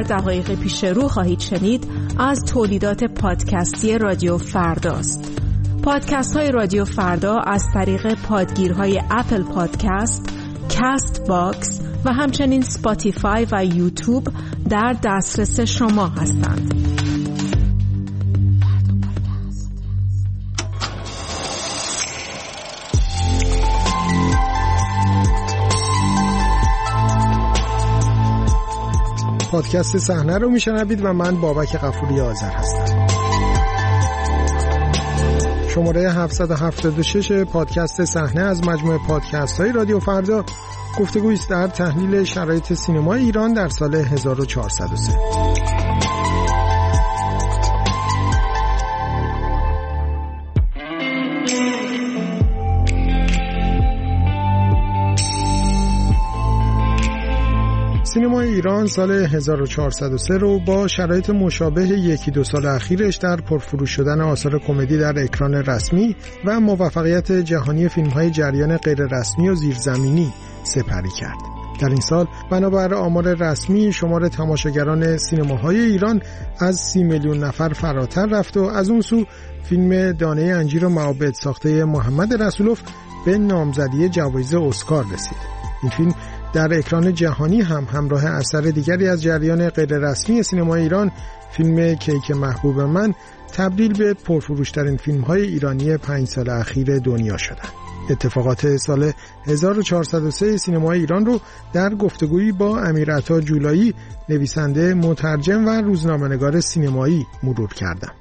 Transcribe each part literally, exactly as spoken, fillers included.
در دقایق پیش رو خواهید شنید از تولیدات پادکستی رادیو فرداست. پادکست های رادیو فردا از طریق پادگیرهای اپل پادکست، کست باکس و همچنین سپاتیفای و یوتیوب در دسترس شما هستند. پادکست صحنه رو میشنوید و من بابک غفوری آذر هستم. شماره هفتصد و هفتاد و شش پادکست صحنه از مجموعه پادکست های رادیو فردا گفتگویی است در تحلیل شرایط سینمای ایران در سال هزار و چهارصد و سه. سینمای ایران سال هزار و چهارصد و سه رو با شرایط مشابه یکی دو سال اخیرش در پرفروش شدن آثار کمدی در اکران رسمی و موفقیت جهانی فیلم‌های جریان غیر رسمی و زیرزمینی سپری کرد. در این سال بنابر آمار رسمی شمار تماشاگران سینماهای ایران از سی میلیون نفر فراتر رفت و از اون سو فیلم دانه انجیر و معابد ساخته محمد رسولوف به نامزدی جوایز اسکار رسید. این فیلم در اکران جهانی هم همراه اثر دیگری از جریان غیر رسمی سینمای ایران، فیلم کیک محبوب من، تبدیل به پرفروشترین فیلم‌های ایرانی پنج سال اخیر دنیا شدند. اتفاقات سال هزار و چهارصد و سه سینمای ایران رو در گفتگویی با امیرعطا جولایی، نویسنده، مترجم و روزنامه‌نگار سینمایی مرور کردم.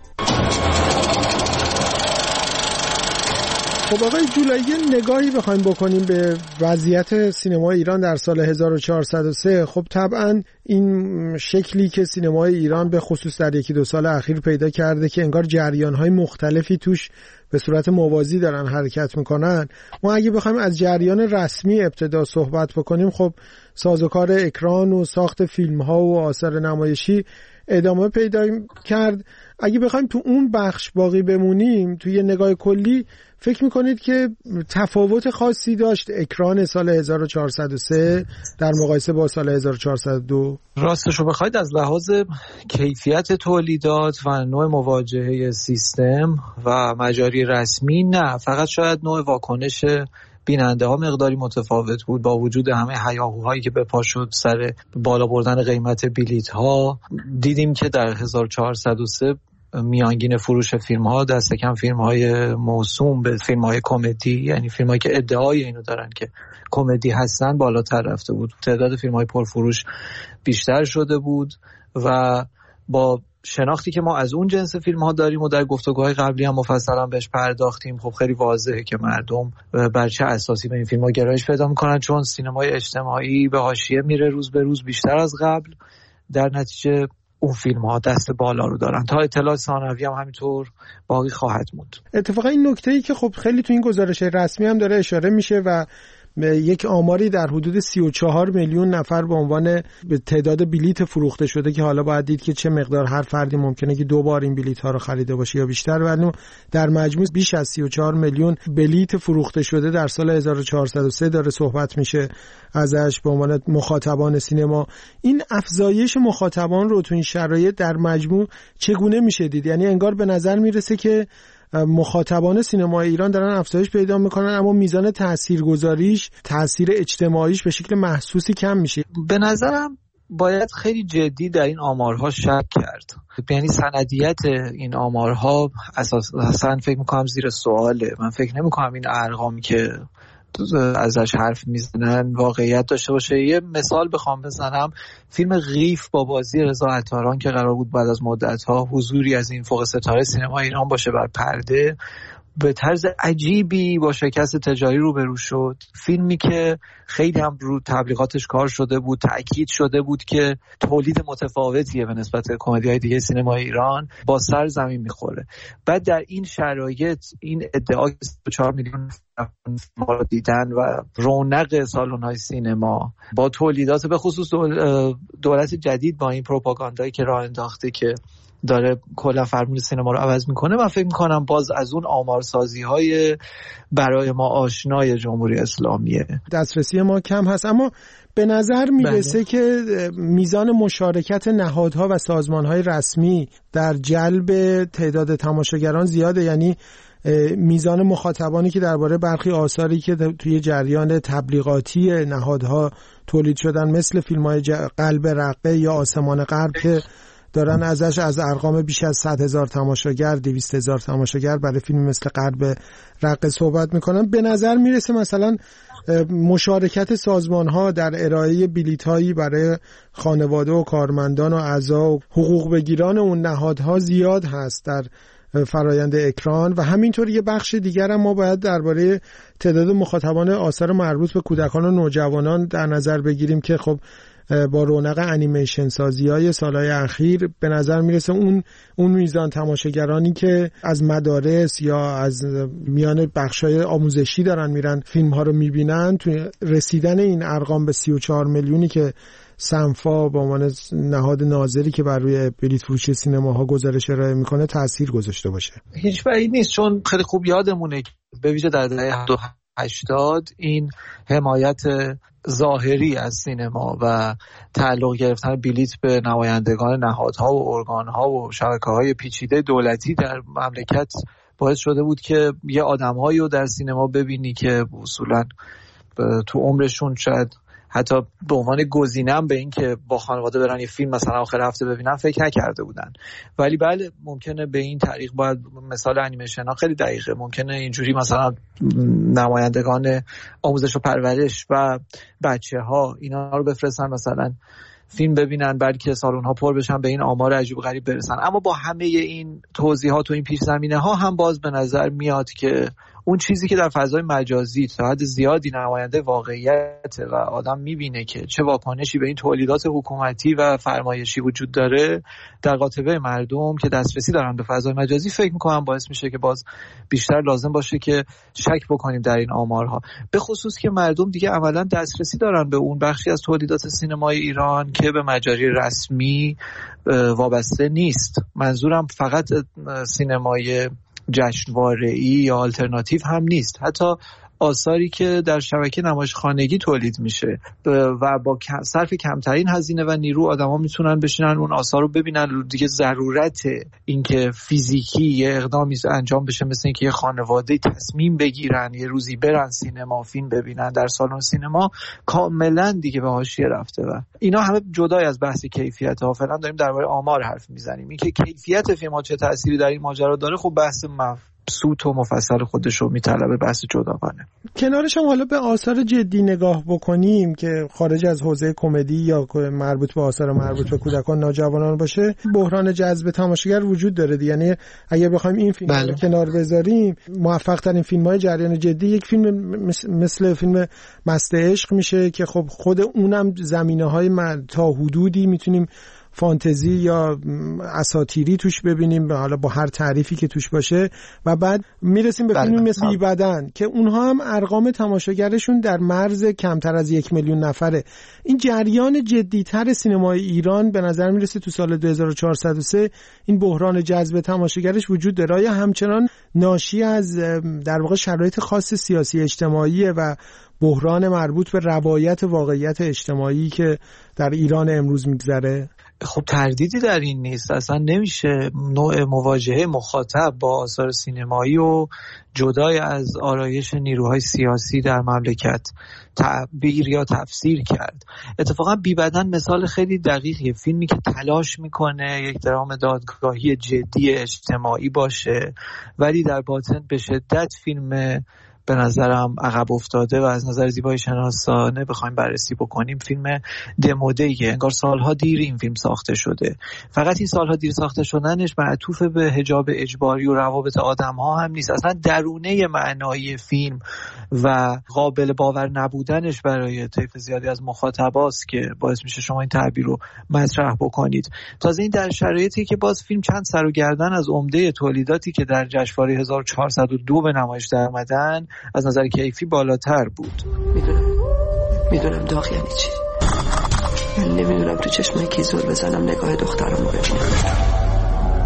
خب آقای جولایی، نگاهی بخوایم بکنیم به وضعیت سینمای ایران در سال هزار و چهارصد و سه، خب طبعا این شکلی که سینمای ایران به خصوص در یکی دو سال اخیر پیدا کرده که انگار جریان‌های مختلفی توش به صورت موازی دارن حرکت میکنن. ما اگه بخوایم از جریان رسمی ابتدا صحبت بکنیم، خب سازوکار اکران و ساخت فیلم‌ها و آثار نمایشی ادامه پیدا کرد. اگه بخوایم تو اون بخش باقی بمونیم، تو یه نگاه کلی فکر میکنید که تفاوت خاصی داشت اکران سال هزار و چهارصد و سه در مقایسه با سال هزار و چهارصد و دو؟ راستشو بخواید از لحاظ کیفیت تولیدات و نوع مواجهه سیستم و مجاری رسمی نه، فقط شاید نوع واکنش بیننده ها مقداری متفاوت بود. با وجود همه هیاهوهایی که به پا شد سر بالا بردن قیمت بلیط ها، دیدیم که در هزار و چهارصد و سه میانگین فروش فیلم ها دست کم فیلم های موسوم به فیلم های کمدی، یعنی فیلم هایی که ادعای اینو دارن که کمدی هستن، بالاتر رفته بود. تعداد فیلم های پرفروش بیشتر شده بود و با شناختی که ما از اون جنس فیلم ها داریم و در گفتگوهای قبلی هم مفصلا بهش پرداختیم، خب خیلی واضحه که مردم بر چه اساسی به این فیلم ها گرایش پیدا میکنن، چون سینمای اجتماعی به حاشیه میره روز به روز بیشتر از قبل. در نتیجه اون فیلم ها دست بالا رو دارن. تا اطلاعات ثانوی هم همینطور باقی خواهد موند. اتفاقا این نکته‌ای که خب خیلی تو این گزارش رسمی هم داره اشاره میشه و یک آماری در حدود سی و چهار میلیون نفر به عنوان به تعداد بلیت فروخته شده که حالا باید دید که چه مقدار هر فردی ممکنه که دو بار این بلیت ها رو خریده باشه یا بیشتر، ولی در مجموع بیش از سی و چهار میلیون بلیت فروخته شده در سال هزار و چهارصد و سه داره صحبت میشه ازش به عنوان مخاطبان سینما. این افزایش مخاطبان رو تو این شرایط در مجموع چگونه میشه دید؟ یعنی انگار به نظر میرسه که مخاطبان سینمای ایران دارن افزایش پیدا میکنن، اما میزان تاثیرگذاریش، تاثیر اجتماعیش به شکل محسوسی کم میشه. به نظرم باید خیلی جدی در این آمارها شک کرد. یعنی سندیت این آمارها اساساً فکر میکنم زیر سواله. من فکر نمیکنم این ارقامی که ازش حرف میزنن واقعیت داشته باشه. یه مثال بخوام بزنم، فیلم قیف با بازی رضا عطاران که قرار بود بعد از مدت‌ها حضوری از این فوق ستاره سینما ایران باشه بر پرده، به طرز عجیبی با شکست تجاری روبرو شد. فیلمی که خیلی هم رو تبلیغاتش کار شده بود، تأکید شده بود که تولید متفاوتیه به نسبت کمدی‌های دیگه سینما ایران، با سر زمین میخوره. بعد در این شرایط این ادعا چهار میلیون ما رو دیدن و رونق سالن‌های سینما با تولیدات به خصوص دولت جدید با این پروپاگاندایی که راه انداخته که داره کلا فرمول سینما رو عوض میکنه. من فکر میکنم باز از اون آمارسازی های برای ما آشنای جمهوری اسلامیه دسترسی ما کم هست، اما به نظر میرسه بله. که میزان مشارکت نهادها و سازمانهای رسمی در جلب تعداد تماشاگران زیاده، یعنی میزان مخاطبانی که درباره برخی آثاری که توی جریان تبلیغاتی نهادها تولید شدن مثل فیلم‌های قلب رقه یا آسمان غرب که دارن ازش از ارقام بیش از صد هزار تماشاگر، دویست هزار تماشاگر برای فیلم مثل قلب رقه صحبت میکنن، به نظر میرسه مثلا مشارکت سازمان‌ها در ارائه بلیط‌هایی برای خانواده و کارمندان و اعضا و حقوق بگیران اون نهادها زیاد هست در فرایند اکران. و همینطور یه بخش دیگر هم ما باید درباره تعداد مخاطبان آثار مربوط به کودکان و نوجوانان در نظر بگیریم که خب با رونق انیمیشن سازی‌های سالهای اخیر به نظر میرسه اون اون میزان تماشاگرانی که از مدارس یا از میان بخش‌های آموزشی دارن میرن فیلم‌ها رو میبینن، توی رسیدن این ارقام به سی و چهار میلیونی که سنفا به عنوان نهاد ناظری که بر روی بلیط فروشی سینماها گزارش ارائه میکنه تأثیر گذاشته باشه. هیچ بعید نیست، چون خیلی خوب یادمونه به ویژه در دهه هشتاد این حمایت ظاهری از سینما و تعلق گرفتن بلیط به نمایندگان نهادها و ارگانها و شبکه‌های پیچیده دولتی در مملکت باعث شده بود که یه آدم‌هایی رو در سینما ببینی که اصولاً تو عمرشون شاید حتی به عنوان گزینه‌ام به این که با خانواده برن یه فیلم مثلا آخر هفته ببینن فکر نکرده بودن. ولی بله ممکنه به این طریق، باید مثال انیمیشن ها خیلی دقیقه، ممکنه اینجوری مثلا نمایندگان آموزش و پرورش و بچه ها اینا رو بفرستن مثلا فیلم ببینن، بلکه سالن ها پر بشن، به این آمار عجیب و غریب برسن. اما با همه این توضیحات و این پیش زمینه ها هم باز به نظر میاد که اون چیزی که در فضای مجازی تا حد زیادی نماینده واقعیت و آدم میبینه که چه واکنشی به این تولیدات حکومتی و فرمایشی وجود داره در قاطبه مردم که دسترسی دارن به فضای مجازی، فکر میکنم باعث میشه که باز بیشتر لازم باشه که شک بکنیم در این آمارها، به خصوص که مردم دیگه عملا دسترسی دارن به اون بخشی از تولیدات سینمای ایران که به مجاری رسمی وابسته نیست. منظورم فقط سینمای جشنواره‌ای یا آلترناتیو هم نیست، حتی آثاری که در شبکه نمایشخانگی تولید میشه و با صرف کمترین هزینه و نیرو آدما میتونن بشینن اون آثار رو ببینن. دیگه ضرورت اینکه فیزیکی یه اقدامی انجام بشه مثل اینکه یه خانواده تصمیم بگیرن یه روزی برن سینما فیلم ببینن در سالن سینما کاملا دیگه به حاشیه رفته و اینا همه جدای از بحث کیفیت ها. فعلا داریم درباره آمار حرف میزنیم. اینکه کیفیت فیلم ها چه تأثیری در این ماجرا داره خب بحث مف... سوت و مفصل خودش رو میطلبه، بحث جداگانه. کنارش هم حالا به آثار جدی نگاه بکنیم که خارج از حوزه کمدی یا مربوط به آثار مربوط به کودکان نوجوانان باشه، بحران جذب تماشاگر وجود داره. یعنی اگه بخوایم این فیلم بله. رو کنار بذاریم، موفق ترین فیلم های جریان جدی یک فیلم مثل فیلم مست عشق میشه که خب خود اونم زمینه های تا حدودی میتونیم فانتزی یا اساطیری توش ببینیم، حالا با هر تعریفی که توش باشه، و بعد میرسیم به فیلمی مثل بی بدن که اونها هم ارقام تماشاگرشون در مرز کمتر از یک میلیون نفره. این جریان جدیتر سینمای ایران به نظر میرسه تو سال دو هزار و چهارصد و سه این بحران جذب تماشاگرش وجود داره، یا همچنان ناشی از در واقع شرایط خاص سیاسی اجتماعی و بحران مربوط به روایت واقعیت اجتماعی که در ایران امروز میگذره؟ خب تردیدی در این نیست، اصلا نمیشه نوع مواجهه مخاطب با آثار سینمایی و جدای از آرایش نیروهای سیاسی در مملکت تعبیر یا تفسیر کرد. اتفاقا بی بدن مثال خیلی دقیقیه، فیلمی که تلاش میکنه یک درام دادگاهی جدی اجتماعی باشه ولی در باطن به شدت فیلم به نظرم عقب افتاده و از نظر زیبایی شناسانه بخوایم بررسی بکنیم فیلم دموده‌ایه. انگار سالها دیر این فیلم ساخته شده. فقط این سالها دیر ساخته شدنش معطوف به حجاب اجباری و روابط آدم‌ها هم نیست، اصلا درونه معنایی فیلم و قابل باور نبودنش برای طیف زیادی از مخاطباست که باعث میشه شما این تعبیر رو مطرح بکنید. تازه این در شرایطی که باز فیلم چند سر و گردن از عمده تولیداتی که در جشنواره هزار و چهارصد و دو به نمایش در اومدن از نظر کیفی بالاتر بود. میدونم میدونم داغ یعنی چی. من نمیدونم تو چشمای کی زل بزنم نگاه دخترمو ببینم.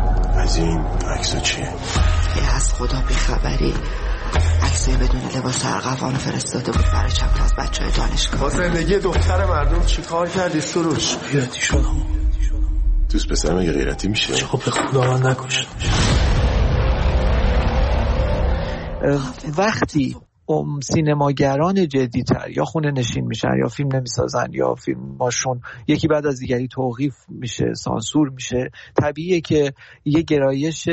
از این عکسا چیه؟ یه از خدا بیخبری عکسای بدون لباس ارغوان فرستاده بود برای چند تا از بچهای دانشگاه. با زندگی دختر مردم چی کار کردی سروش؟ غیرتی شدم. دوست پسر مگه غیرتی میشه؟ چه خب به خدا من نکشتم. وقتی سینماگران جدی‌تر یا خونه نشین میشن یا فیلم نمیسازن یا فیلماشون یکی بعد از دیگری توقیف میشه، سانسور میشه، طبیعیه که یه گرایش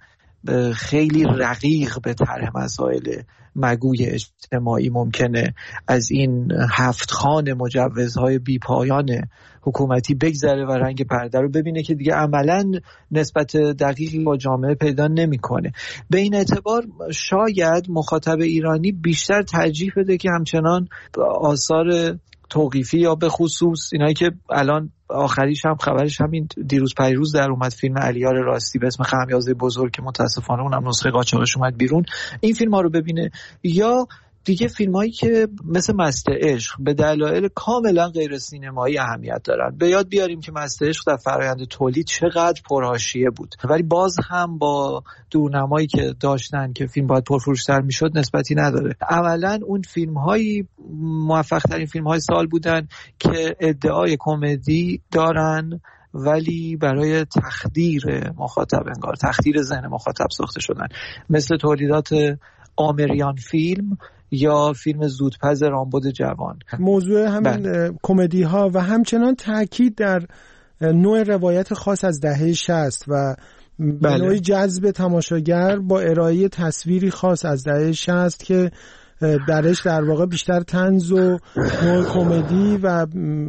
خیلی رقیق به طرح مسائل مگوی اجتماعی ممکنه از این هفت خان مجوزهای بیپایان حکومتی بگذره و رنگ پرده رو ببینه که دیگه عملاً نسبت دقیقی با جامعه پیدا نمیکنه. به این اعتبار شاید مخاطب ایرانی بیشتر ترجیح بده که همچنان آثار توقیفی یا به خصوص اینایی که الان آخریش هم خبرش همین دیروز پیروز در اومد، فیلم علیار راستی به اسم خمیازه بزرگ که متاسفانه اونم نسخه قاچاقش اومد بیرون، این فیلم ها رو ببینه، یا دیگه فیلم هایی که مثل مست عشق به دلایل کاملا غیر سینمایی اهمیت دارن. به یاد بیاریم که مست عشق در فرآیند تولید چقدر پرحاشیه بود، ولی باز هم با دورنمایی که داشتن که فیلم باید پرفروش‌تر میشد نسبتی نداره. عملا اون فیلم هایی موفق ترین فیلم های سال بودن که ادعای کمدی دارن ولی برای تخدیر مخاطب، انگار تخدیر ذهن مخاطب ساخته شدن، مثل تولیدات آمریان فیلم یا فیلم زودپز رامبد جوان. موضوع همین کمدی ها و همچنان تاکید در نوع روایت خاص از دهه شصت و به نوعی جذب تماشاگر با ارائه تصویری خاص از دهه شصت که درش در واقع بیشتر طنز و نوع کمدی و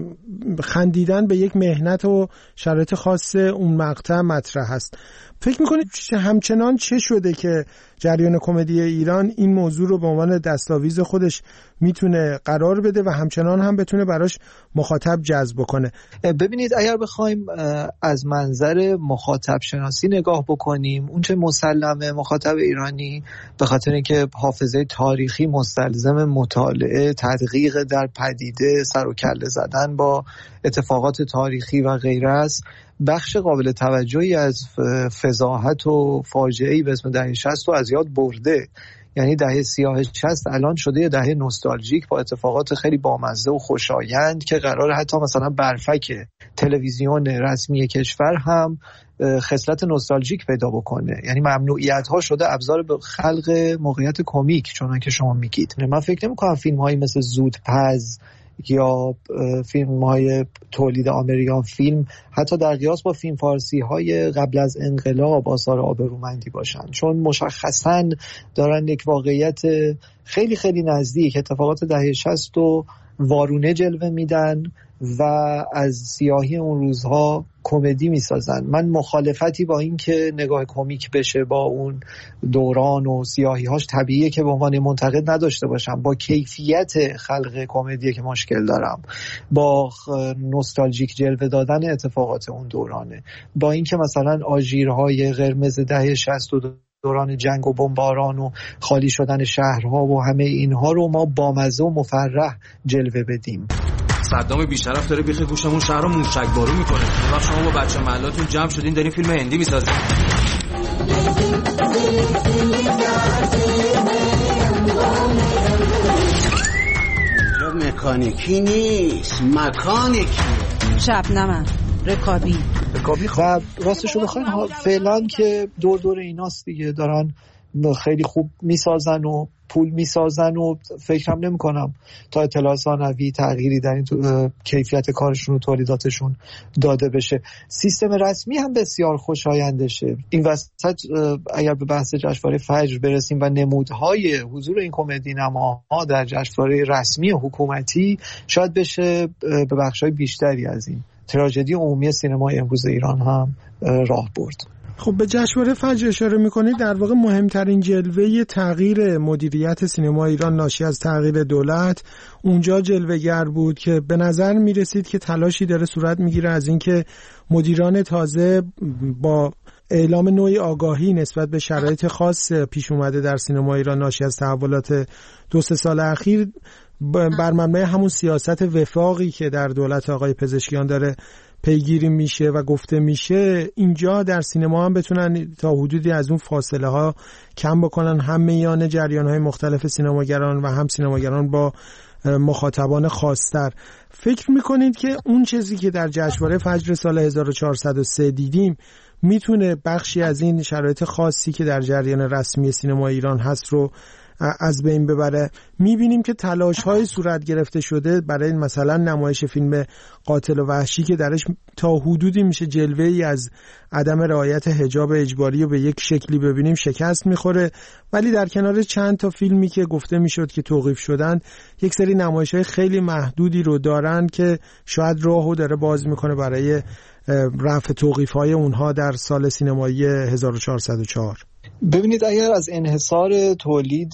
خندیدن به یک مهنت و شرایط خاص اون مقطع مطرح است. فکر میکنید همچنان چه شده که جریان کمدی ایران این موضوع رو به عنوان دستاویز خودش میتونه قرار بده و همچنان هم بتونه براش مخاطب جذب کنه؟ ببینید، اگر بخوایم از منظر مخاطب شناسی نگاه بکنیم، اون چه مسلمه مخاطب ایرانی به خاطر اینکه حافظه تاریخی مستلزم مطالعه، تدقیق در پدیده، سر و کله زدن با اتفاقات تاریخی و غیره است، بخش قابل توجهی از فضاحت و فاجعه‌ای به اسم دهه شصت رو از یاد برده. یعنی دهه سیاه شصت الان شده یه دهه نوستالژیک با اتفاقات خیلی بامزه و خوشایند که قراره حتی مثلا برفک تلویزیون رسمی کشور هم خصلت نوستالژیک پیدا بکنه. یعنی ممنوعیت ها شده ابزار به خلق موقعیت کمیک، چون که شما میگید. من فکر نمی‌کنم فیلم هایی مثل زودپز یا فیلم های تولید آمریکان فیلم حتی در قیاس با فیلم فارسی های قبل از انقلاب آثار آبرومندی باشن، چون مشخصاً دارن یک واقعیت خیلی خیلی نزدیک اتفاقات دهه شصت و وارونه جلوه میدن و از سیاهی اون روزها کمدی میسازن. من مخالفتی با این که نگاه کمیک بشه با اون دوران و سیاهی هاش طبیعیه که به عنوان منتقد نداشته باشم. با کیفیت خلق کمدی که مشکل دارم، با نوستالژیک جلوه دادن اتفاقات اون دورانه، با اینکه مثلا آژیرهای قرمز دهه شصت و دوران جنگ و بمباران و خالی شدن شهرها و همه اینها رو ما بامزه و مفرح جلوه بدیم. صدام بیشرف داره بیخ گوشمون شهر رو موشکبارو میکنه. وقت شما با بچه محلاتون جمع شدین دارین فیلم هندی میسازین. اینجا مکانیکی نیست، مکانیکی. شبنمه رکابی رکابی و راستشو بخواین فعلا که دور دور ایناست دیگه، دارن خیلی خوب میسازن و پول میسازن و فکرم نمی کنم تا اطلاع ثانوی تغییری در این کیفیت کارشون و تولیداتشون داده بشه. سیستم رسمی هم بسیار خوشایندشه. این وسط اگر به بحث جشنواره فجر برسیم و نمودهای حضور این کمدی نماها در جشنواره رسمی حکومتی، شاید بشه به بخشای بیشتری از این تراژدی عمومی سینمای امروز ایران هم راه برد. خب به جشنواره فجر اشاره میکنید، در واقع مهمترین جلوه تغییر مدیریت سینما ایران ناشی از تغییر دولت اونجا جلوه‌گر بود که به نظر میرسید که تلاشی داره صورت میگیره از اینکه مدیران تازه با اعلام نوعی آگاهی نسبت به شرایط خاص پیش اومده در سینما ایران ناشی از تحولات دو سه سال اخیر بر مبنای همون سیاست وفاقی که در دولت آقای پزشکیان داره پیگیری میشه و گفته میشه، اینجا در سینما هم بتونن تا حدودی از اون فاصله ها کم بکنن، هم میان جریان های مختلف سینماگران و هم سینماگران با مخاطبان خاص‌تر. فکر میکنید که اون چیزی که در جشنواره فجر سال هزار و چهارصد و سه دیدیم میتونه بخشی از این شرایط خاصی که در جریان رسمی سینما ایران هست رو از بین ببره؟ میبینیم که تلاش‌های صورت گرفته شده برای مثلا نمایش فیلم قاتل و وحشی که درش تا حدودی میشه جلوه‌ای از عدم رعایت حجاب اجباری رو به یک شکلی ببینیم شکست میخوره، ولی در کنار چند تا فیلمی که گفته میشد که توقیف شدن، یک سری نمایش‌های خیلی محدودی رو دارن که شاید راهو داره باز میکنه برای رفع توقیف‌های اونها در سال سینمایی هزار و چهارصد و چهار. ببینید، اگر از انحصار تولید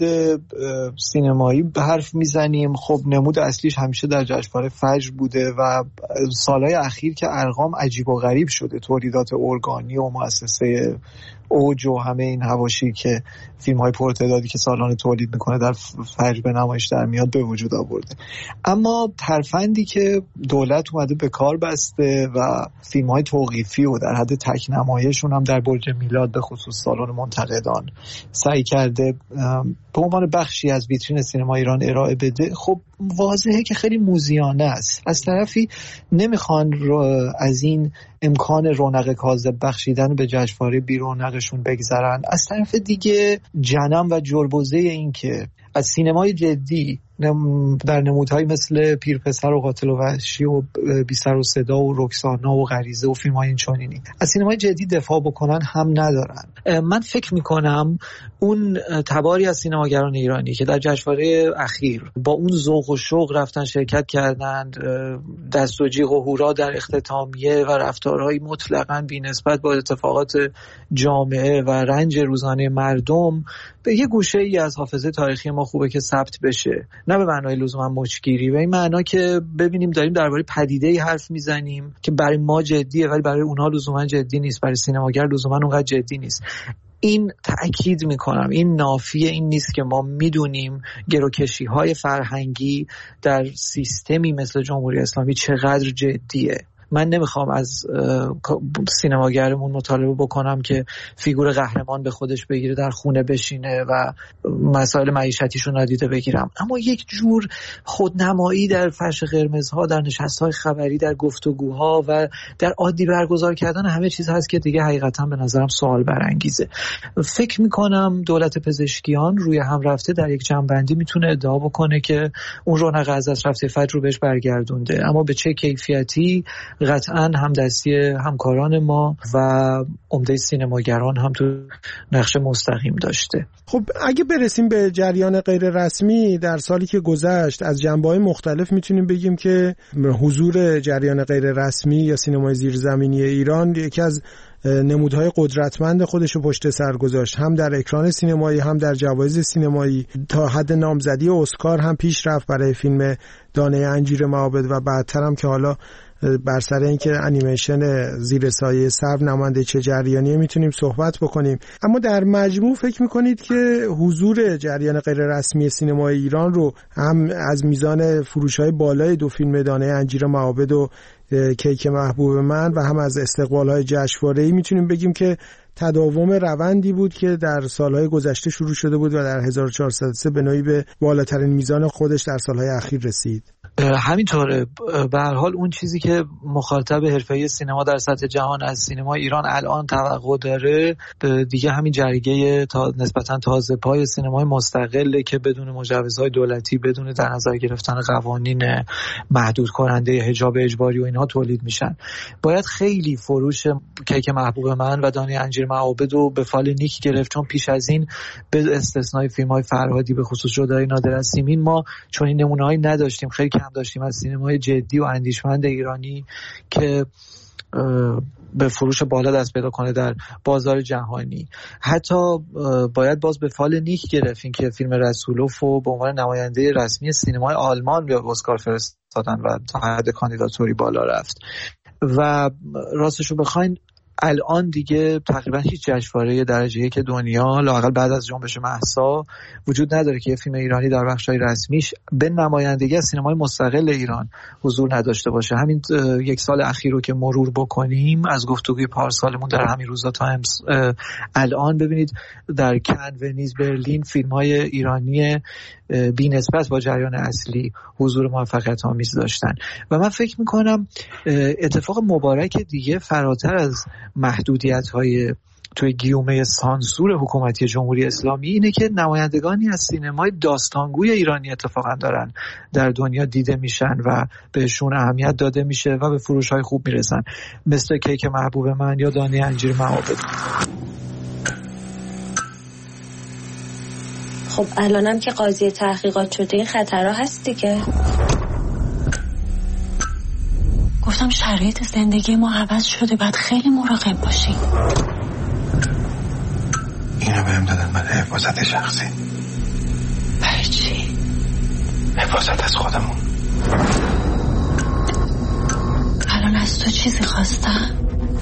سینمایی به حرف میزنیم، خب نمود اصلیش همیشه در جشنواره فجر بوده و سالهای اخیر که ارقام عجیب و غریب شده، تولیدات ارگانی و مؤسسه اوج و همه این حواشی که فیلم‌های پرتعدادی که سالانه تولید میکنه در فجر به نمایش در میاد به وجود آورده. اما ترفندی که دولت اومده به کار بسته و فیلم‌های توقیفی و در حد تک نمایشون هم در برج میلاد به خصوص سالن منتقدان سعی کرده به عنوان بخشی از ویترین سینما ایران ارائه بده، خب واضحه که خیلی موذیانه است. از طرفی نمیخوان از این امکان رونق کاذب بخشیدن به جشنواره بی رونقشون بگذرن، از طرف دیگه جنم و جربوزه این که از سینمای جدی در نمودهایی مثل پیرپسر و قاتل و وحشی و بی سر و صدا و رکسانا و غریزه و فیلم‌های این چنینی از سینمای جدی دفاع بکنن هم ندارن. من فکر میکنم اون تباری از سینماگران ایرانی که در جشنواره اخیر با اون ذوق و شوق رفتن شرکت کردند، دست و جیغ و هورا در اختتامیه و رفتارهای مطلقاً بی‌نسبت با اتفاقات جامعه و رنج روزانه مردم، به یه گوشه ای از حافظه تاریخی ما خوبه که ثبت بشه، نه به معنای لزوما مچگیری، به این معنا که ببینیم داریم درباره پدیده‌ای حرف میزنیم که برای ما جدیه ولی برای اونها لزوما جدی نیست، برای سینماگر لزوما اونقدر جدی نیست. این تأکید میکنم، این نافیه این نیست که ما میدونیم گروکشی‌های فرهنگی در سیستمی مثل جمهوری اسلامی چقدر جدیه. من نمیخوام از سینماگرمون مطالبه بکنم که فیگور قهرمان به خودش بگیره، در خونه بشینه و مسائل معیشتیشو نادیده بگیرم، اما یک جور خودنمایی در فرش قرمزها، در نشست‌های خبری، در گفتگوها و در عادی برگزار کردن همه چیز هست که دیگه حقیقتا به نظرم سوال برانگیزه. فکر میکنم دولت پزشکیان روی هم رفته در یک جنبندی میتونه ادعا بکنه که اون رونق از دست رفته فجر رو بهش برگردونده، اما به چه کیفیتی قطعاً همدستی همکاران ما و عمده سینماگران هم تو نقش مستقیم داشته. خب اگه برسیم به جریان غیر رسمی در سالی که گذشت، از جنبه‌های مختلف میتونیم بگیم که حضور جریان غیر رسمی یا سینمای زیرزمینی ایران یکی از نمودهای قدرتمند خودش رو پشت سر گذاشت، هم در اکران سینمایی هم در جوایز سینمایی. تا حد نامزدی اسکار هم پیش رفت برای فیلم دانه انجیر معابد و بعدتر هم که حالا بر سر اینکه انیمیشن زیر سایه سرو نماینده چه جریانیه میتونیم صحبت بکنیم. اما در مجموع فکر میکنید که حضور جریان غیر رسمی سینمای ایران رو هم از میزان فروش‌های بالای دو فیلم دانه انجیر معابد و کیک محبوب من و هم از استقبال‌های جشنواره‌ای میتونیم بگیم که تداوم روندی بود که در سالهای گذشته شروع شده بود و در هزار و چهارصد و سه به نوعی به بالاترین میزان خودش در سالهای اخیر رسید. همینطوره. به هر حال اون چیزی که مخاطب حرفه‌ای سینما در سطح جهان از سینما ایران الان توقع داره دیگه همین جریگه تا نسبتاً تازه پای سینمای مستقله که بدون مجوزهای دولتی، بدون در نظر گرفتن قوانین محدود کننده حجاب اجباری و اینها تولید میشن. باید خیلی فروش کیک محبوب من و دانه انجیر معابد رو به فال نیک گرفت، چون پیش از این به استثنای فیلم‌های فرهادی به خصوص جدای نادر از سیمین ما چون این نمونه‌هایی نداشتیم، خیلی کم داشتیم از سینمای جدی و اندیشمند ایرانی که به فروش بالا دست پیدا کنه در بازار جهانی. حتی باید باز به فال نیک گرفتیم که فیلم رسولوف رو به عنوان نماینده رسمی سینمای آلمان به اسکار فرستادن و تا حد کاندیداتوری بالا رفت. و راستشو بخواین الان دیگه تقریبا هیچ جشنواره درجه یک دنیا لااقل بعد از جنبش مهسا وجود نداره که یه فیلم ایرانی در بخش‌های رسمیش به نمایندگی از سینمای مستقل ایران حضور نداشته باشه. همین یک سال اخیر رو که مرور بکنیم از گفتگوی پارسالمون در همین روزا تا الان ببینید در کن، ونیز، برلین فیلم‌های ایرانی بی‌نسبت با جریان اصلی حضور موفقیت آمیز داشتن و من فکر می‌کنم اتفاق مبارک دیگه فراتر از محدودیت‌های توی گیومه سانسور حکومتی جمهوری اسلامی اینه که نمایندگانی از سینمای داستانگوی ایرانی اتفاقا دارن در دنیا دیده میشن و بهشون اهمیت داده میشه و به فروش‌های خوب میرسن، مثل کیک محبوب من یا دانه انجیر معابد. خب الانم که قاضی تحقیقات شده این خطرها هست دیگه. گفتم شرایط زندگی ما عوض شده، باید خیلی مراقب باشیم. اینو بهم دادن برای حفاظت شخصی. برای چی؟ حفاظت از خودمون. الان از تو چیزی خواستم؟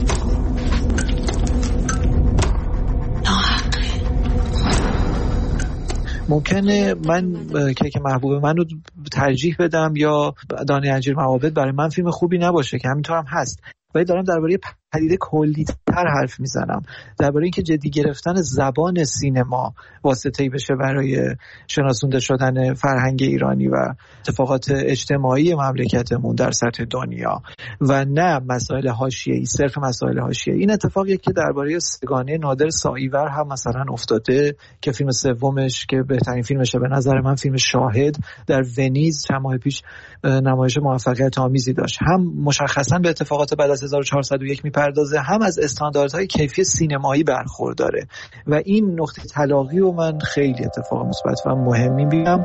ممکنه من کیک محبوب من رو ترجیح بدم یا دانه انجیر معابد برای من فیلم خوبی نباشه که همینطور هم هست، ولی دارم درباره پدیده کلی تر حرف میزنم، درباره اینکه جدی گرفتن زبان سینما واسطه‌ای بشه برای شناسونده شدن فرهنگ ایرانی و اتفاقات اجتماعی مملکتمون در سطح دنیا و نه مسائل حاشیه‌ای، صرف مسائل حاشیه‌ای. این اتفاقیه که درباره سگانه نادر ساییور هم مثلا افتاده که فیلم سومش که بهترین فیلمشه به نظر من فیلم شاهد در ونیز چند ماه پیش نمایش موفقیت آمیزی داشت. هم مشخصا به اتفاقات بعد از هزار و چهارصد و یک میپردازه، هم از استانداردهای کیفی سینمایی برخورداره و این نقطه تلاقی رو من خیلی اتفاق مثبت و مهمی میبینم.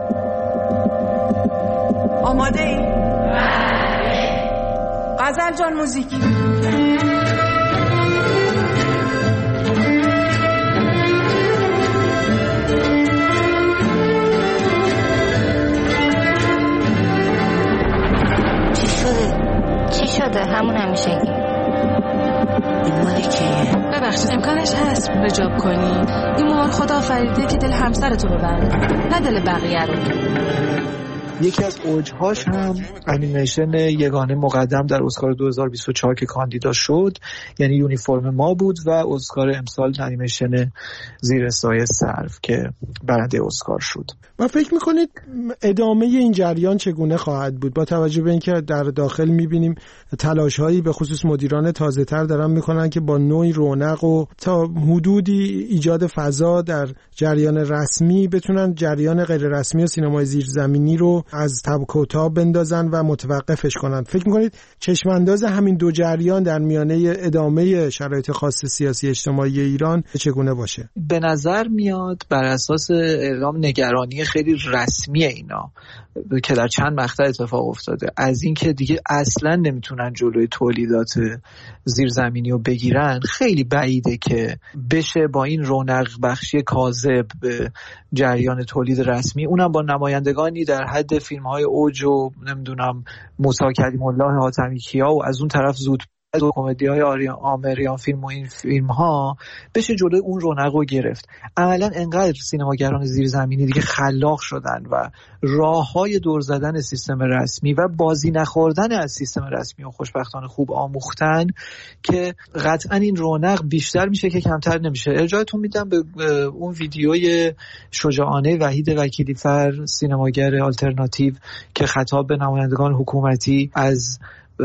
آماده ای؟ غزل جان موزیک. چی شده؟ چی شده؟ همون همیشگی. این مالی کیه؟ ببخشید امکانش هست رجاب کنی؟ این مار خدا فریده که دل همسرتو ببره، نه دل بقیه رو. یکی از اوجهاش هم انیمیشن یگانه مقدم در اسکار دو هزار و بیست و چهار که کاندیدا شد، یعنی یونیفرم ما بود، و اسکار امسال انیمیشن زیر سایه سرو که برنده اسکار شد. و فکر میکنید ادامه این جریان چگونه خواهد بود با توجه به اینکه در داخل میبینیم تلاش‌هایی به خصوص مدیران تازه‌تر دارن میکنن که با نوعی رونق و تا حدودی ایجاد فضا در جریان رسمی بتونن جریان غیر رسمی و سینمای زیرزمینی رو از تبک و تاب بندازن و متوقفش کنن. فکر میکنید چشمانداز همین دو جریان در میانه ادامه شرایط خاص سیاسی اجتماعی ایران چگونه باشه؟ به نظر میاد بر اساس اعلام نگرانی خیلی رسمی اینا که در چند مقطع اتفاق افتاده از اینکه دیگه اصلا نمیتونن جلوی تولیدات زیرزمینی رو بگیرن، خیلی بعیده که بشه با این رونق بخشی کاذب به جریان تولید رسمی، اونم با نمایندگانی در حد فیلم‌های اوج و نمیدونم موسی کلیم الله حاتمی کیا و از اون طرف زود دو کمدی‌های آمریان فیلم و این فیلم‌ها بشه جلوی اون رونق رو گرفت. عملاً انقدر سینماگران زیرزمینی دیگه خلاق شدن و راه‌های دور زدن سیستم رسمی و بازی نخوردن از سیستم رسمی و خوشبختانه خوب آموختن که قطعاً این رونق بیشتر میشه که کمتر نمیشه. ارجاعتون میدم به اون ویدیوی شجاعانه وحید وکیلیفر، سینماگر آلترناتیو، که خطاب به نمایندگان حکومتی از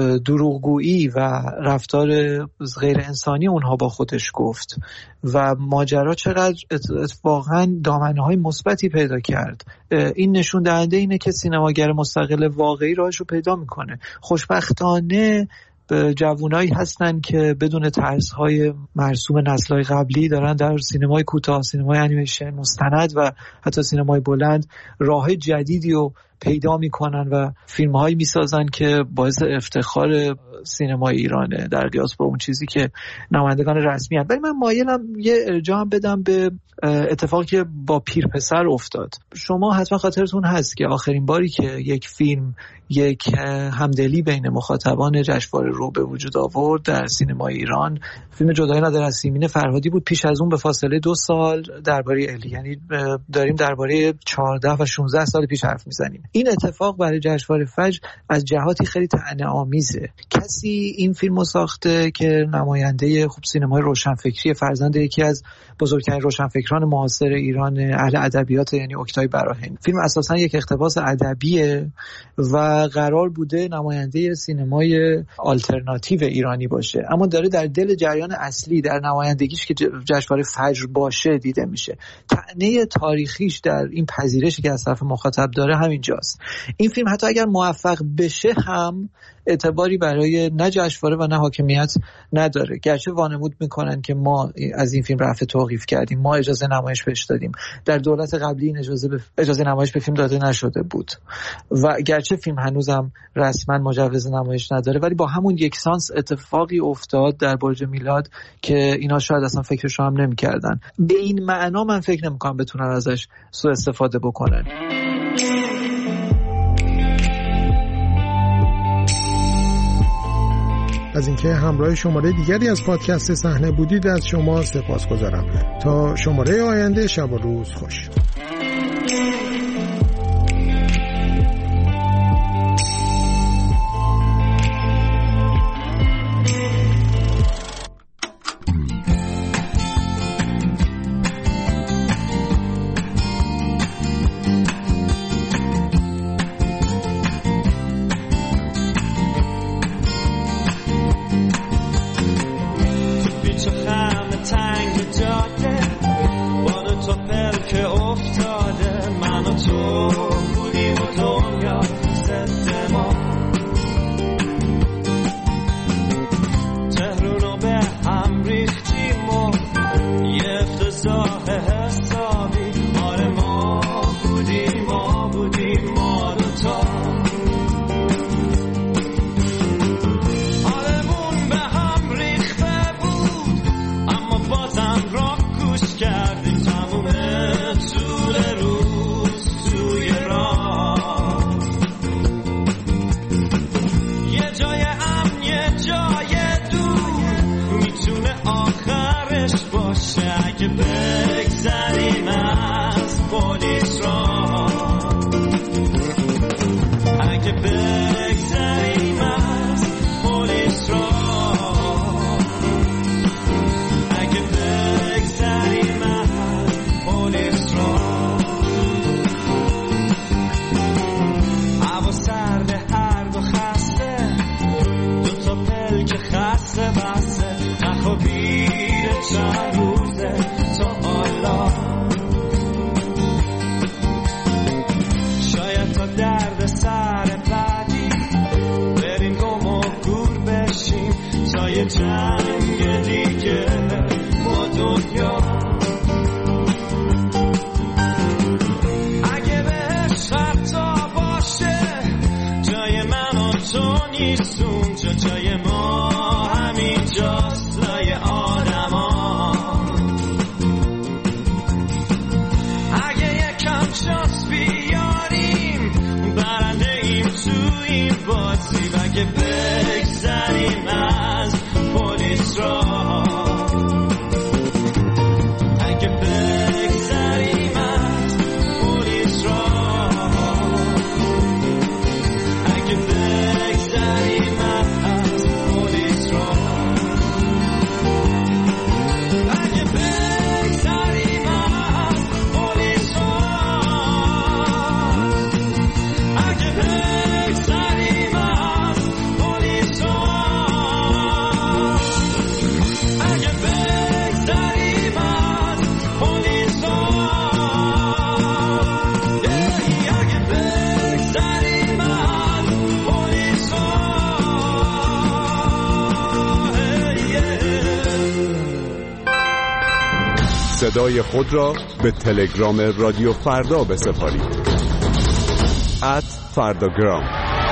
دروغگویی و رفتار غیر انسانی اونها با خودش گفت و ماجرا چقدر اتفاقاً دامنه‌های مثبتی پیدا کرد. این نشون دهنده اینه که سینماگر مستقل واقعی راهش رو پیدا میکنه. خوشبختانه جوانایی هستن که بدون ترس‌های مرسوم نسل‌های قبلی دارن در سینمای کوتاه، سینمای انیمیشن، مستند و حتی سینمای بلند راه جدیدی رو پیدا میکنن و فیلم هایی میسازن که باعث افتخار سینما ایرانه در قیاس با اون چیزی که نمایندگان رسمی هستند. ولی من مایلم یه ارجاع بدم به اتفاقی که با پیر پسر افتاد. شما حتما خاطرتون هست که آخرین باری که یک فیلم یک همدلی بین مخاطبان جشنواره رو به وجود آورد در سینما ایران، فیلم جدایی نادر از سیمین فرهادی بود. پیش از اون به فاصله دو سال درباره الی، یعنی داریم درباره چهارده و شانزده سال پیش حرف میزنیم. این اتفاق برای جشنواره فجر از جهاتی خیلی طعنه‌آمیزه. کسی این فیلمو ساخته که نماینده خوب سینمای روشنفکری، فرزند یکی از بزرگترین روشنفکران معاصر ایران، اهل ادبیات، یعنی اوکتای براهیم. فیلم اساساً یک اقتباس ادبیه و قرار بوده نماینده سینمای آلترناتیو ایرانی باشه، اما داره در دل جریان اصلی در نمایندگیش که جشنواره فجر باشه دیده میشه. طعنه تاریخیش در این پذیرشی که از طرف مخاطب داره همینجاست. این فیلم حتی اگر موفق بشه هم اعتباری برای نه جشنواره و نه حاکمیت نداره، گرچه وانمود میکنن که ما از این فیلم رفع توقیف کردیم، ما اجازه نمایش بهش دادیم. در دولت قبلی این اجازه به اجازه نمایش به فیلم داده نشده بود و گرچه فیلم هنوزم رسما مجوز نمایش نداره، ولی با همون یک سانس اتفاقی افتاد در برج میلاد که اینا شاید اصلا فکرشو هم نمی‌کردن. به این معنا من فکر نمی‌کنم بتونن ازش سوء استفاده بکنن. از اینکه همراه شماره دیگری از پادکست صحنه بودید از شما سپاسگزارم. تا شماره آینده، شب و روز خوش. صدای خود را به تلگرام رادیو فردا بسپارید. ات فرداگرام.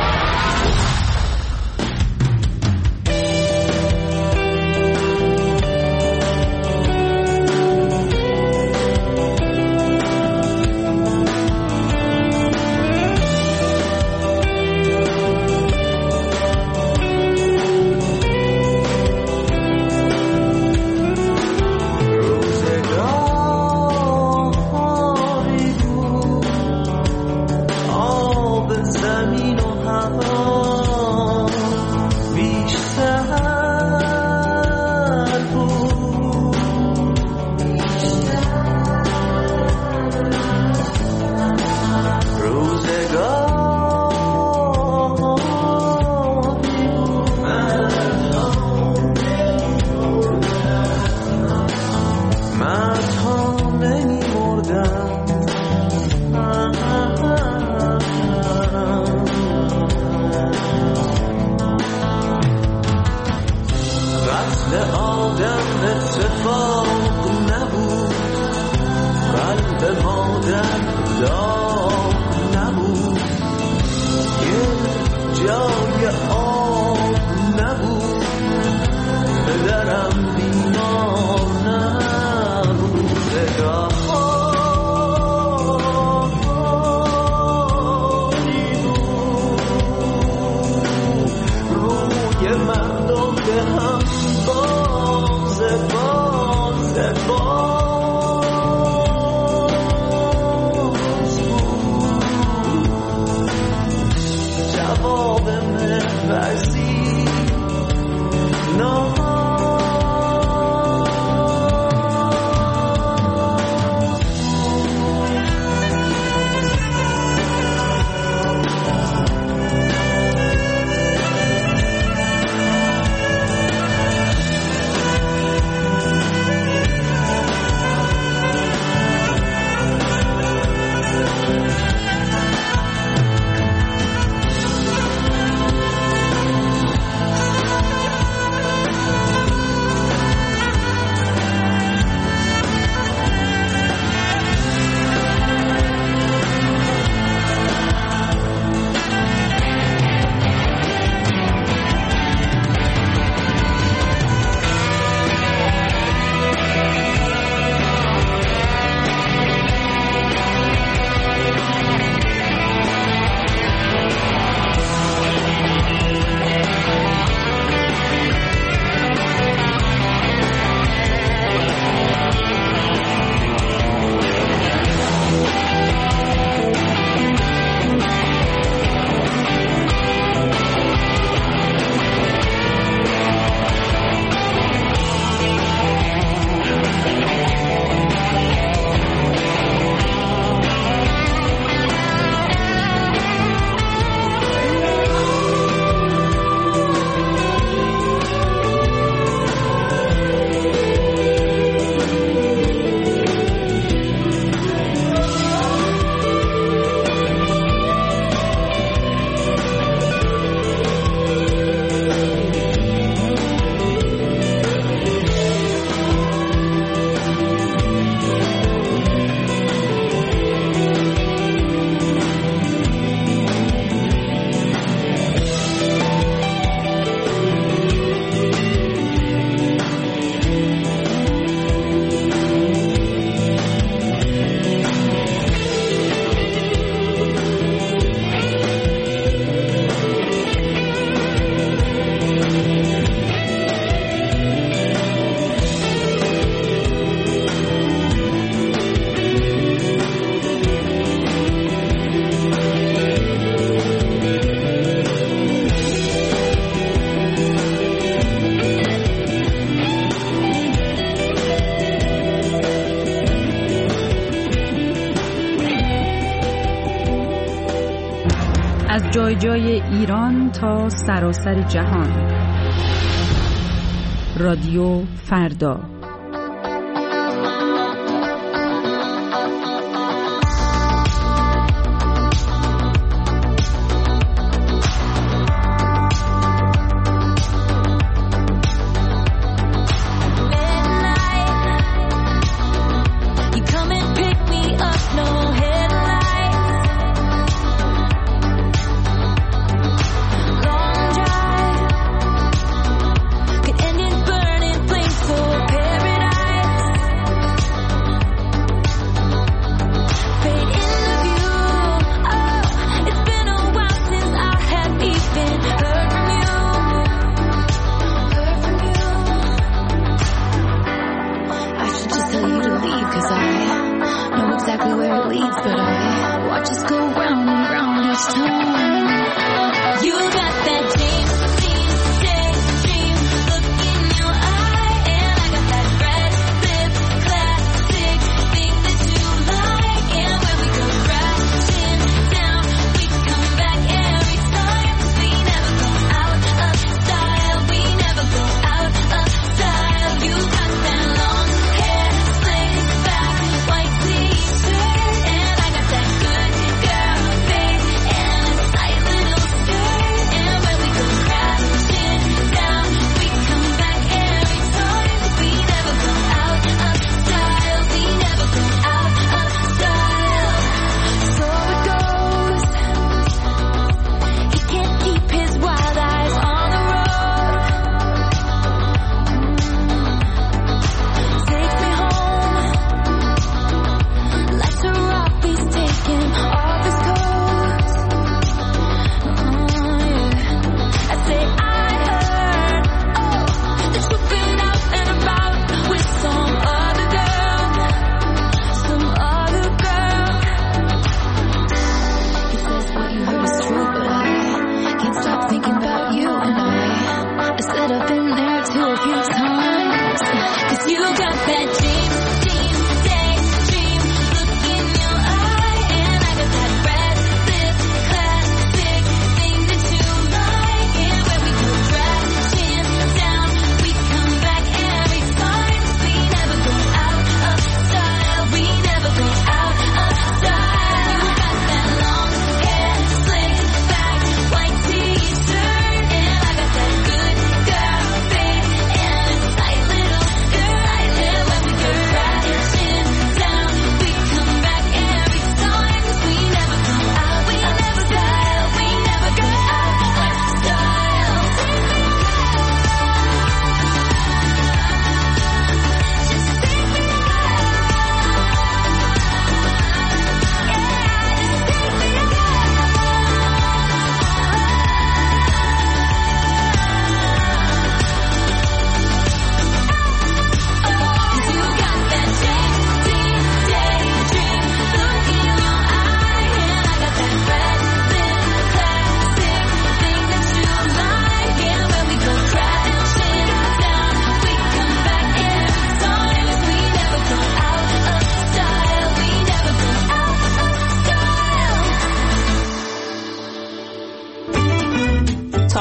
از جای جای ایران تا سراسر جهان. رادیو فردا.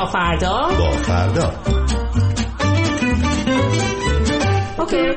با فردا با فردا اوکی.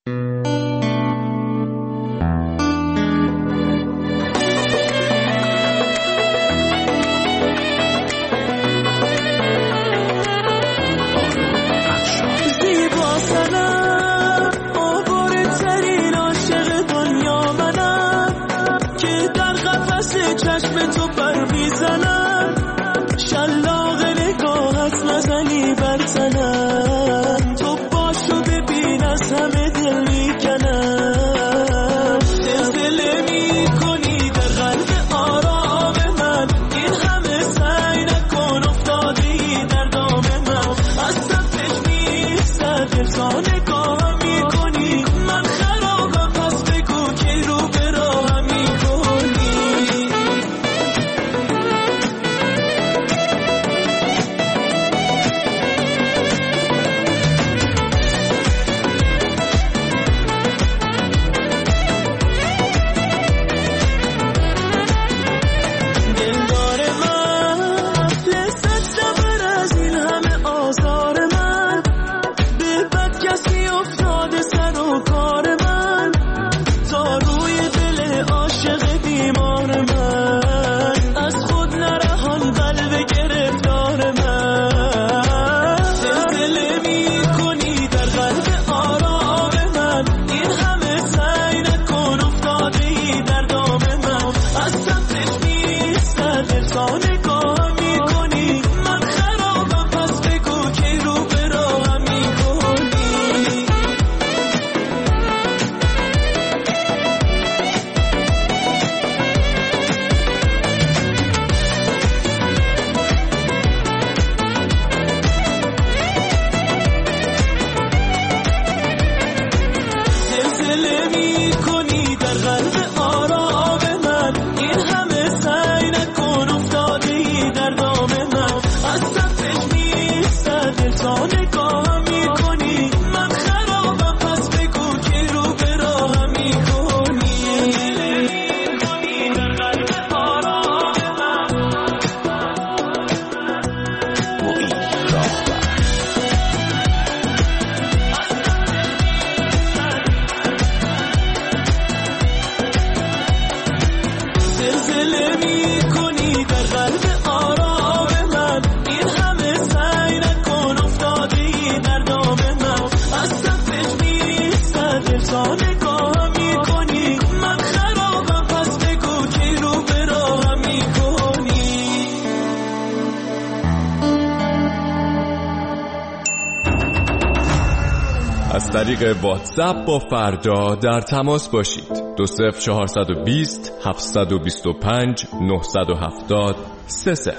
از طریق واتساپ با فردا در تماس باشید. دو صفر چهارصد و بیست هفتصد و بیست و پنج نهصد و هفتاد سه صفر.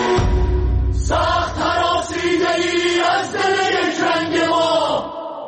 سخت هراسیده‌ای از دل یک رنگ ما،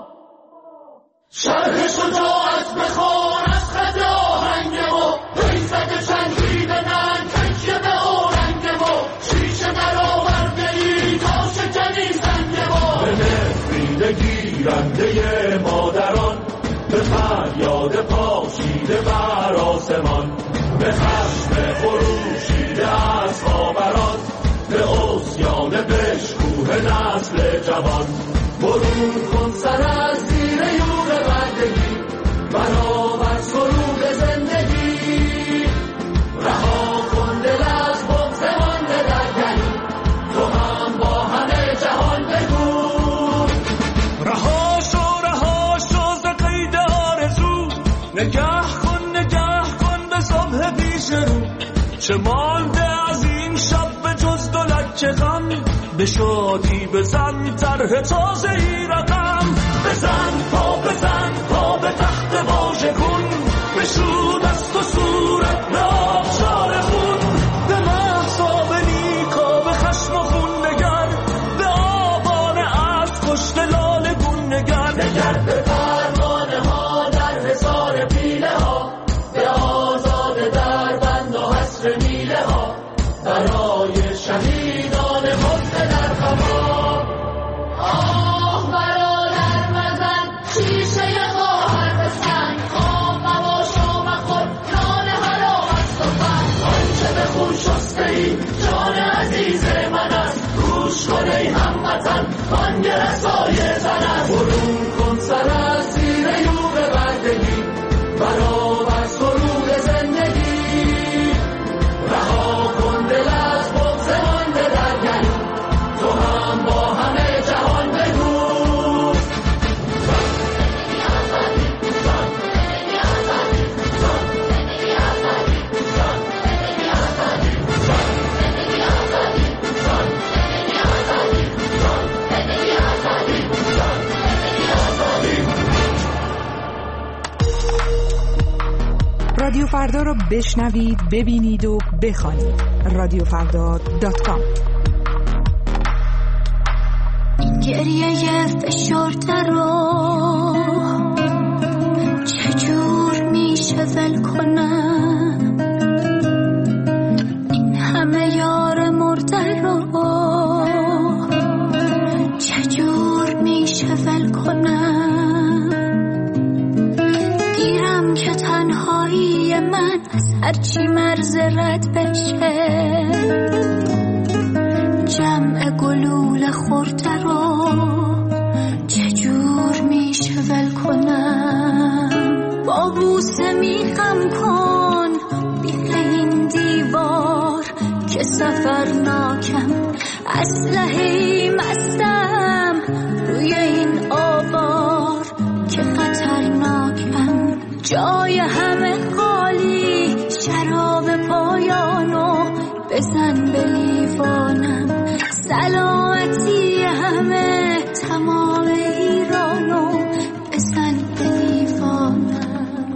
شرح شجاعت بخوان از خط آهنگ ما، بیضت چنگیدنن تکیه به آرنگ ما، شیشه در آورده‌ای تا شکنی زنگ ما، به نفرین گیرنده مادران، به فریاد پاشیده بر آسمان، به خشم خروشیده از خاوران، به عصیان بشکوه نسل جوان، برون کن سر از زیر یوغ بردگی، برآور سرود زندگی، رها کن دل از بغض مانده در گلو، تو هم با همه جهان بگو رها شو رها شو ز قید آرزو، نگه کن نگه کن به صبح پیش رو، چه مانده از این شب به جز دولت غم، به شادی بزن طرح تازه ای رقم، بزن پا بزن پا به تخت واژه کن، بشو دست و صورت به آبشار خون، به محصاب نیکا به خشم و خون نگر، به آبان از کشت لال گون نگر، نگر به پروانه ها در حصار پیله ها، به آزاد در بند و حصر میله ها، برای شهیدان حسن در خوا. آه برادر مزن شیشه خواهر بسن، خام مباش و مخور رادیو فردا رو بشنوید، ببینید و بخوانید. رادیو فردا دات کام. این گریه فشرده رو چجور میشه ول کنم؟ این همه یار مرده رو چجور میشه ول کنم؟ دیرم که تنهایی من از هرچی مرز رد بشه، جمع گلوله خورده رو چجور میشه ول کنم؟ با بوسه میخم کن بیخ این دیوار که سفرناکم، اسلحه‌ای مستم روی این آوار که خطرناکم. جای همه خالی، شراب پایانو بزن به لیوانم. سلامتی همه تمام ایرانو بزن به لیوانم.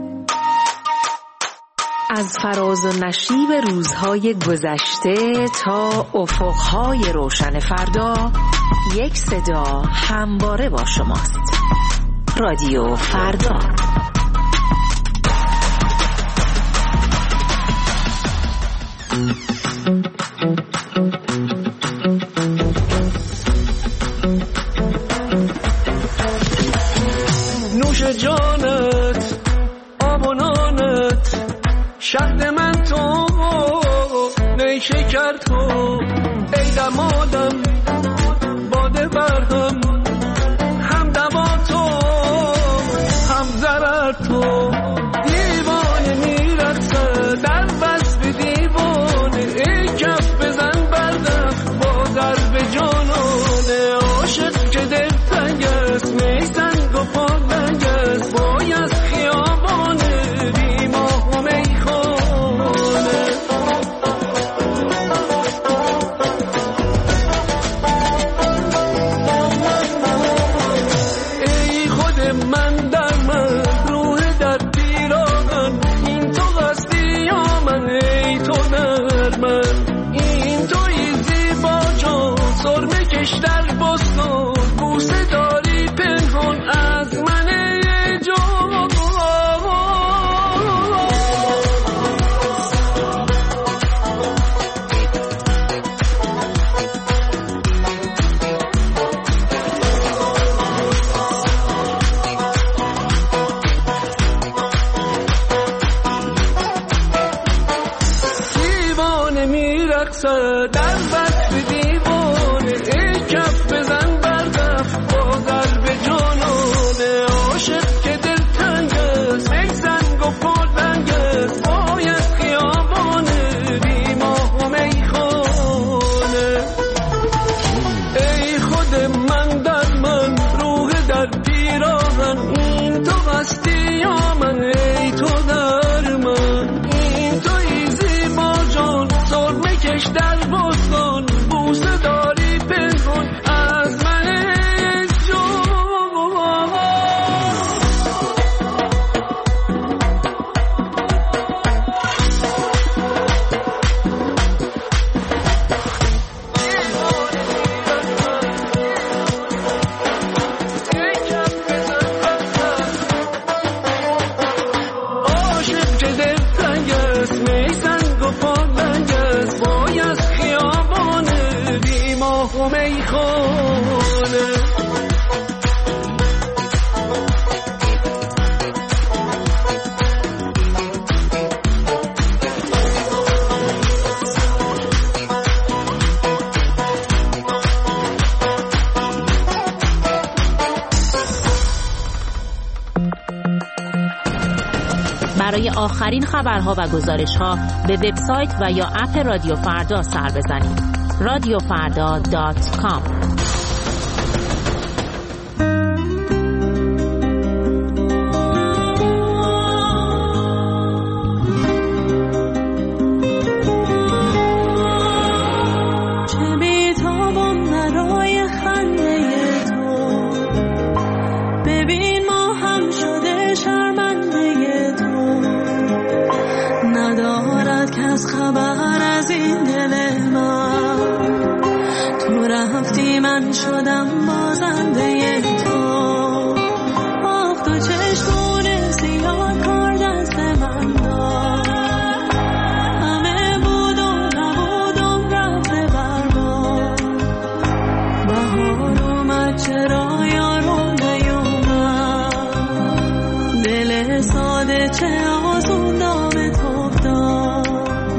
از فراز و نشیب روزهای گذشته تا افقهای روشن فردا، یک صدا همواره با شماست. رادیو فردا. نوش جانت، آب و نانت، شهد من تو، نی شکر تو، ای دمادم باده برهم، هم دوا تو هم ضرر تو. دیوانه میرقصه در بس به دیوانه، ای کف بزن بردخ با ضرب جانانه. عاشق که دل تنگ است، می سنگ و پالنگ است، بای از خیابانه بی ماه و میخانه. ای خود من در من، روح در پیراهن، این تو هستی یا من؟ ای تو در من، این توی زیبا جان، سرمه کش در بستان، بوسه داری پنهان از من ای جان. دیوانه میرقصه در بس به دیوانه، ای کف بزن بردخ با ضرب جانانه. عاشق که دل تنگ است، ای سنگ و پالنگ است، باید خیابانه بی ماه و میخانه. ای خود من در من، روح در پیراهن، این تو هستی یا من؟ ای تو در من، این توی زیبا جان، سرمه کش در بستان، بوسه داری پنهان از من ای جان. عاشق که دل تنگ است، می سنگ و پالنگ است، وای از خیابانه بی ماه و میخانه. برای آخرین خبرها و گزارش‌ها به وبسایت و یا اپ رادیو فردا سر بزنید. رادیو فردا دات کام. ببین ما هم شده شرمنده تو. من شدم بازنده تو. آخ تو چشمون سیاه کار دست من داد، همه بود و نبودم رفته برباد. بهار اومد چرا یارو نیومد، دل ساده چه آسون دام تو داد.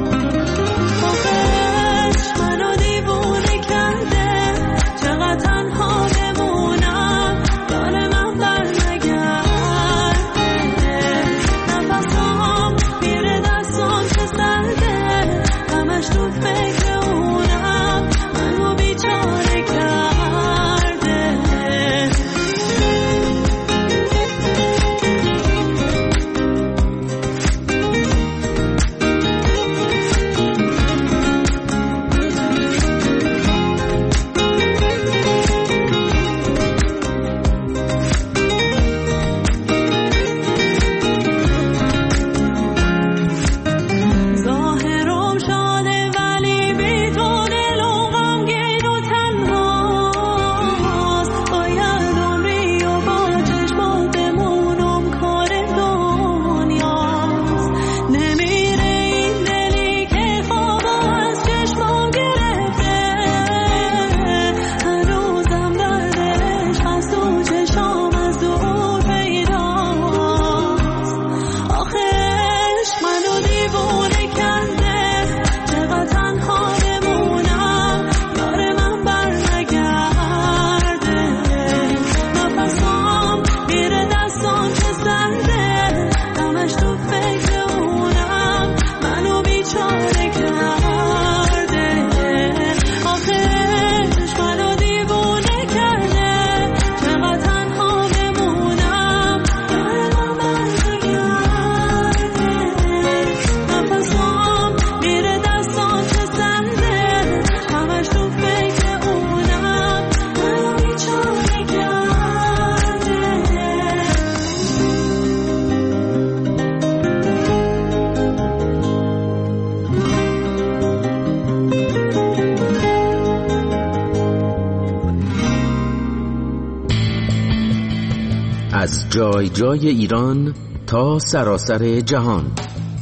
از جای جای ایران تا سراسر جهان،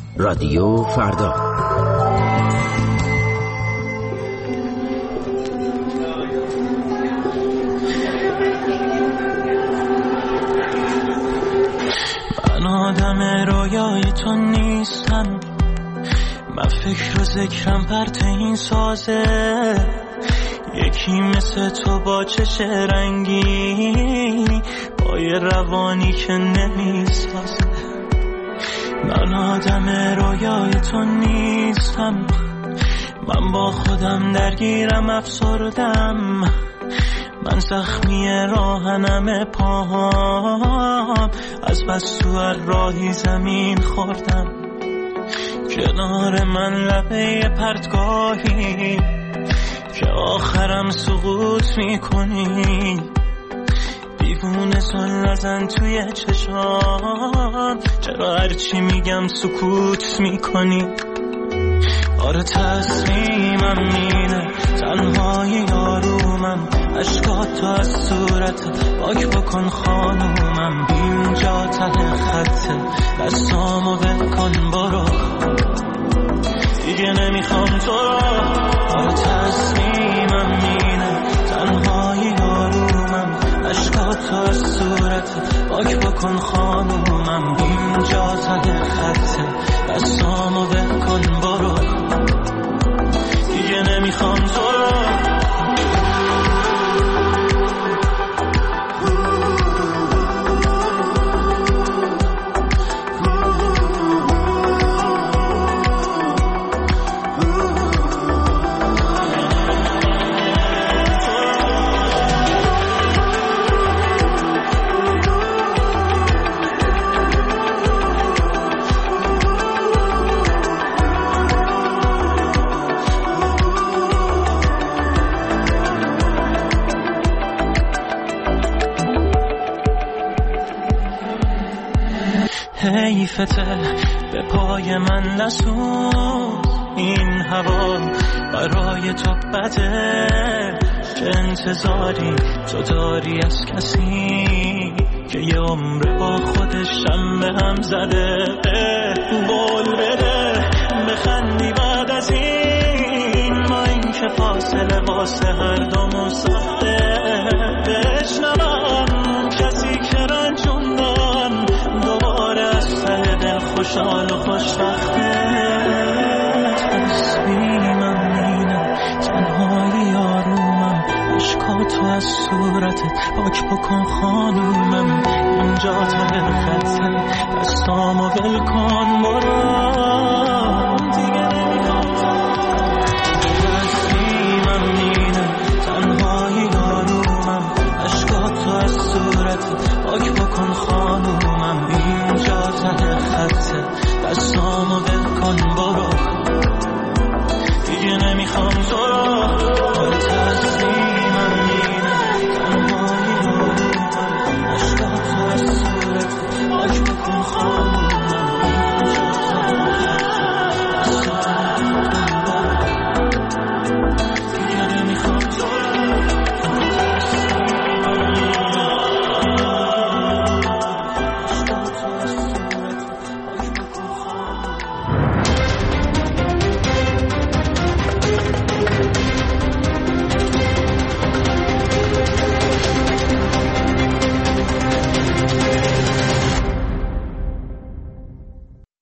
رادیو فردا. من آدم رویای تو نیستم، من فکر و ذکرم پرت این سازه، یکی مثل تو با چش رنگی، با یه روانی که نمیسازه. من آدم رویای تو نیستم، من با خودم درگیرم افسردم، من زخمی راهنم پاهام، از بس تو هر راهی زمین خوردم. کنار من لبه پرتگاهی که آخرم سقوط میکنی، دیوونه سن نزن توی چشام، چرا هرچی میگم سکوت میکنی؟ آره تصمیمم اینه، تنهایی آرومم، عشقات تو از صورت پاک بکن خانومم، اینجا ته خطه، دستامو بکن برو، دیگه نمیخوام تو رو. آره تصمیمم اینه، تنهایی آرومم، عشقات تو از صورت پاک بکن خانومم، اینجا ته خطه، دستامو بکن برو، دیگه نمیخوام تو رو. حیفته به پای من نسوز، این هوا برای تو بده، چه انتظاری تو داری از کسی که یه عمر با خودش هم به هم زده؟ قول بده بخندی بعد از این، با این که فاصله واسه هر دومون سخته. بشنوم کسی که رنجوندم دوباره از ته دل خوشحال و خوشبخته. تصمیمم اینه تنهایی آرومم، عشقاتو از صورتت پاک بکن خانومم. اینجا ته خطه دستامو ول کن برو دیگه نمیخوام. تصمیمم اینه تنهایی آرومم، عشقاتو از صورتت پاک بکن خانومم. اینجا ته خطه دستامو ول